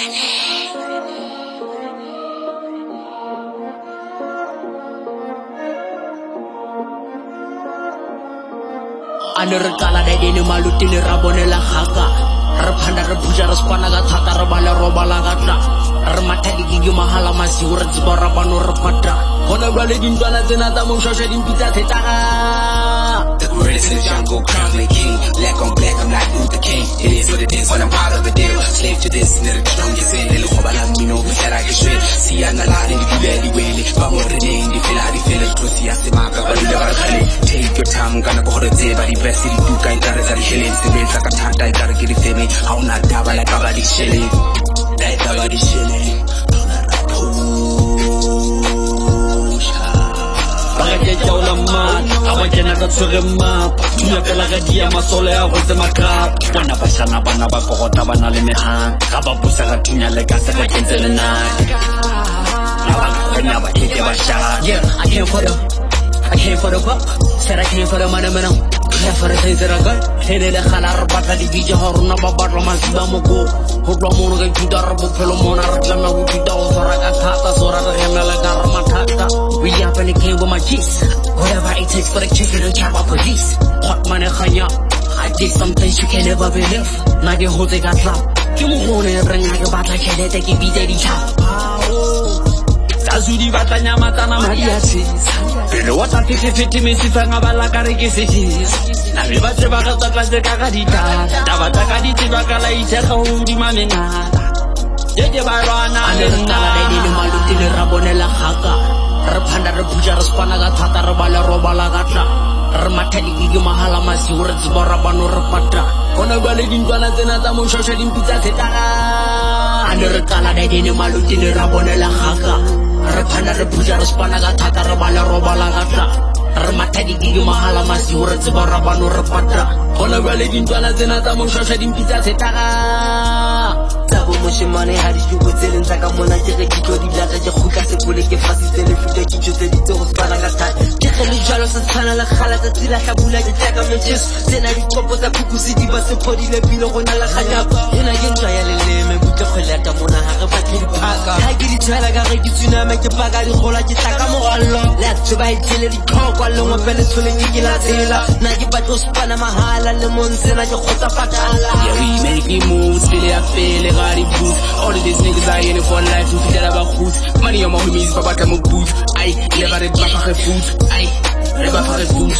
Anerkala de dini malutini rabone la haka Rapanda repuja respana ga thata rabala robala gata Remata di gigi mahala masih urat zibara banu repata Kona bale dintwana zena tamu shosha dimpita setaka The greatest in the jungle, crown the king. Black on black, I'm like Luther King. It is what it is, when I'm part of the deal. Slave to this, never strongest in. Little hoba lang me know, said I get straight. See, I'm not lying, if you barely wailing. But more than in, the feel how they feel it. Close, see, I see my girl, but you never honey. Take your time, I'm gonna go to the day, but the best city, do kind of that healing. The rains like a tata, I gotta get it for me. How not die, like a body chilling. Like a body chilling. Jauh lemah, awak jangan terseremap. Dunia pelaga dia masole awak semakap. Wana basana bana bakota bana lemehan. Kaba pusaka dunia lega saka kenzelena. Awak kena bakite basha. Yeah, I came for the pop. Said I came for the money, man. Here for the things that I got. Here the khalar bata di bija haruna babar roman sibamuko. Hudla mono ga juda rabu pelo mona ratla na juda osora ga thata sora ga hemela ga ramatata. We up and it came with my G's. Whatever it takes for the chicken and chop up police. Hot money khanya. I did some things you can never believe. Now the whole thing got dropped. Kimu hone bring like a battle kele take it beat the chop. Sazudi batanya mata na mariachi. Pero what a fiti me sifanga bala kareke sisi. Na me batre baka takla de kakadita. Tabata kaditi baka la iteka udi mamena. Jeje barana anerkala de dini malutini rabone la haka. Rapanda repuja respana ga thata rabala robala gata. Remata di gigi mahala masih urat zibara banu repata. Kona bale dintwana zena tamu shosha dimpita setaka. Anerkala de dini malutini rabone la haka. Rapanda repuja respana ga thata rabala robala gata. Remata di gigi mahala masih urat zibara banu repata. Kona bale dintwana zena tamu shosha dimpita setaka. Sabo moshimane hari jugo tselen tsaka mona tere kitlo di lata je khuka se pole ke fasitse le futa kitlo tse di tsego fana ga thata ke khele jalo sa tshwana la khala tsa tsila ka bula di tsaka mtses tsena di kopo tsa phukusi di ba se phodile pile gona la khanya ena ke ntwa ya leleme butle kholata mona ha re batle di phaka ha ke di tshela ka re ke tsunami ke paka di gola ke tsaka mogallo la tsuba itele di khokwa le ngo pele tshole ke la tsela na ke batlo spana mahala le monsena ke khotsa patala. Yeah, we making moves, feel all of these niggas are in it for life, who feel that about food. Money on my homies, but I'm a boot. I never read back for food. I never for food.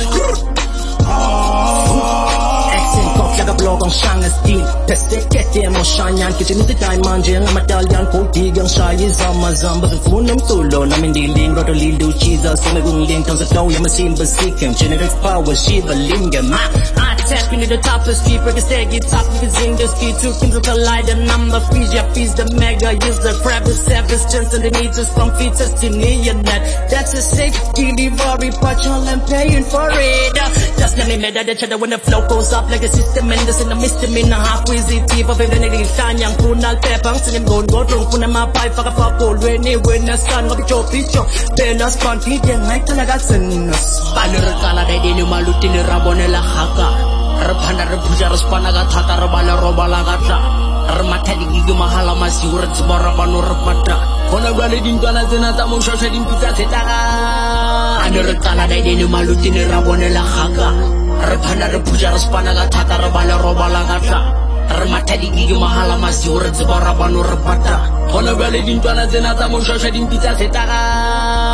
Accent talk like a blog on Shanghai steel. Peste kete mo shanyan kitchen the time manjeng matalyan ko tigang shayi zama zamba the funam tulo na mindiling roto lilu cheese so me gung ling tons of flow yama simba sikem generic power shiva lingam. I tap into the top of the street, break a stag, get top of the zing, the ski two can look alike, the number fees, ya fees, the mega, use the crab, the savage, chance, and the meters from feet, destiny, and that's a safe delivery, but y'all am paying for it. Just let me mad at each other when the flow goes up like a system, and this in a misdemeanor, half easy, deep of it, and it is time, young, kunal, pepang, and him going, go, puna my pipe, fuck up, all, when the sun, of your picture, then us, confident, like, and I got sinners. Anerkala de dini malutini rabone la haka. Rapanda repuja respana ga thata rabala robala gata. Remata di gigi mahala masih urat zibara banu repata. Kona bale dintwana zena tamu shosha dimpita setaka. Anerkala de dini malutini rabone la haka. Rapanda repuja respana ga thata rabala robala gata. Remata di gigi mahala masih urat zibara banu repata. Kona bale dintwana zena tamu shosha dimpita setaka.